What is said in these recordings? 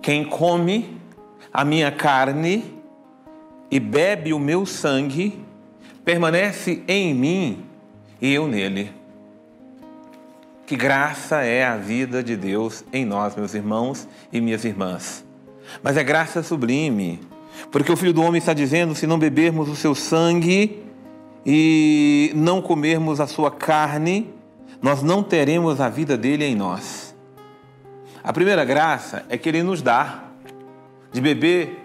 Quem come a minha carne e bebe o meu sangue, permanece em mim e eu nele. Que graça é a vida de Deus em nós, meus irmãos e minhas irmãs. Mas é graça sublime, porque o Filho do Homem está dizendo: se não bebermos o seu sangue e não comermos a sua carne, nós não teremos a vida dele em nós. A primeira graça é que ele nos dá de beber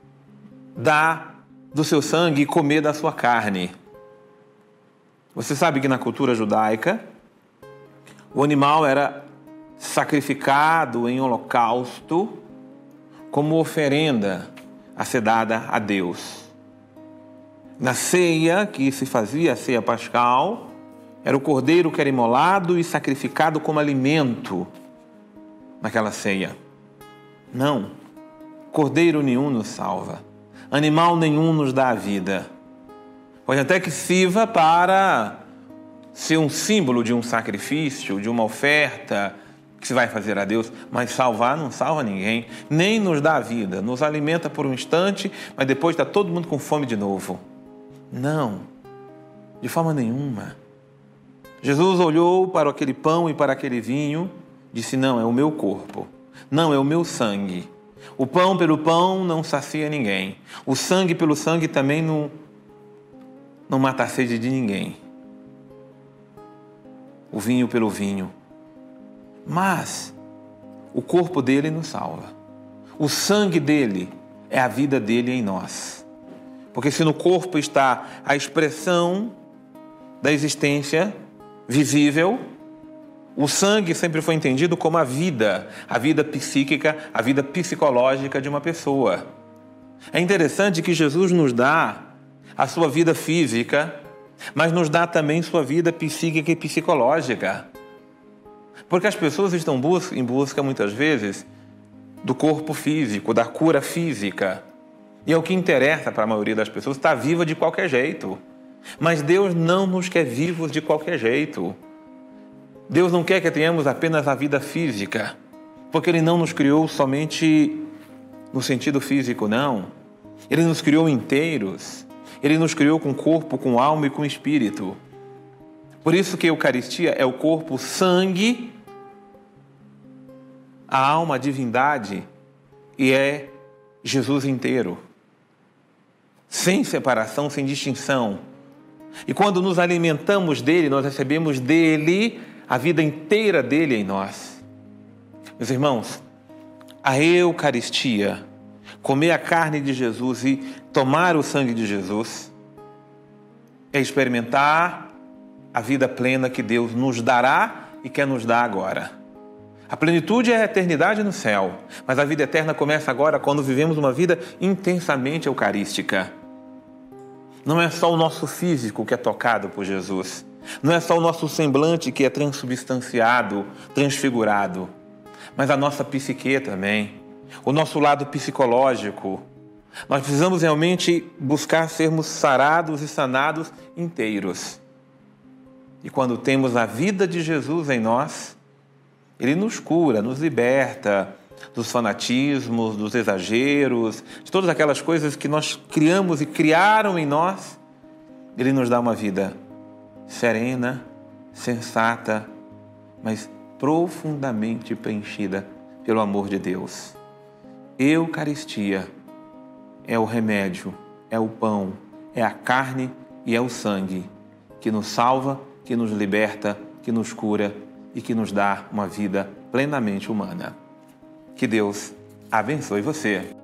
do seu sangue e comer da sua carne. Você sabe que na cultura judaica, o animal era sacrificado em holocausto como oferenda a ser dada a Deus. Na ceia que se fazia, a ceia pascal, era o cordeiro que era imolado e sacrificado como alimento naquela ceia. Não, cordeiro nenhum nos salva, animal nenhum nos dá a vida. Pode até que sirva para ser um símbolo de um sacrifício, de uma oferta que se vai fazer a Deus, mas salvar não salva ninguém, nem nos dá a vida, nos alimenta por um instante, mas depois está todo mundo com fome de novo. Não, de forma nenhuma. Jesus olhou para aquele pão e para aquele vinho, disse: não, é o meu corpo, não, é o meu sangue. O pão pelo pão não sacia ninguém, o sangue pelo sangue também não mata a sede de ninguém. O vinho pelo vinho. Mas o corpo dele nos salva. O sangue dele é a vida dele em nós. Porque se no corpo está a expressão da existência visível, o sangue sempre foi entendido como a vida psíquica, a vida psicológica de uma pessoa. É interessante que Jesus nos dá a sua vida física, mas nos dá também sua vida psíquica e psicológica. Porque as pessoas estão em busca, muitas vezes, do corpo físico, da cura física. E é o que interessa para a maioria das pessoas, estar viva de qualquer jeito. Mas Deus não nos quer vivos de qualquer jeito. Deus não quer que tenhamos apenas a vida física, porque Ele não nos criou somente no sentido físico, não. Ele nos criou inteiros. Ele nos criou com corpo, com alma e com espírito. Por isso que a Eucaristia é o corpo, o sangue, a alma, a divindade, e é Jesus inteiro. Sem separação, sem distinção. E quando nos alimentamos dele, nós recebemos dele a vida inteira dele em nós. Meus irmãos, a Eucaristia, comer a carne de Jesus e tomar o sangue de Jesus, é experimentar a vida plena que Deus nos dará e quer nos dar agora. A plenitude é a eternidade no céu, mas a vida eterna começa agora quando vivemos uma vida intensamente eucarística. Não é só o nosso físico que é tocado por Jesus, não é só o nosso semblante que é transubstanciado, transfigurado, mas a nossa psique também, o nosso lado psicológico. Nós precisamos realmente buscar sermos sarados e sanados inteiros. E quando temos a vida de Jesus em nós, Ele nos cura, nos liberta dos fanatismos, dos exageros, de todas aquelas coisas que nós criamos e criaram em nós. Ele nos dá uma vida serena, sensata, mas profundamente preenchida pelo amor de Deus. Eucaristia é o remédio, é o pão, é a carne e é o sangue que nos salva, que nos liberta, que nos cura e que nos dá uma vida plenamente humana. Que Deus abençoe você.